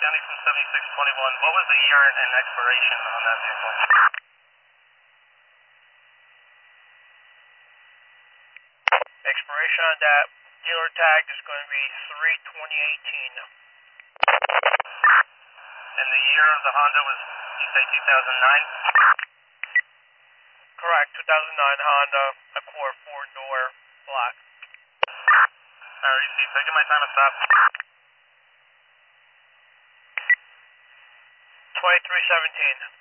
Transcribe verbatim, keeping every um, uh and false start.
County from seventy-six twenty-one. What was the year and expiration on that vehicle? Expiration on that dealer tag is going to be three twenty eighteen. And the year of the Honda was, you say two thousand nine? Correct, two thousand nine Honda Accord four-door black. Alright, you see, taking my time to stop. twenty-three seventeen.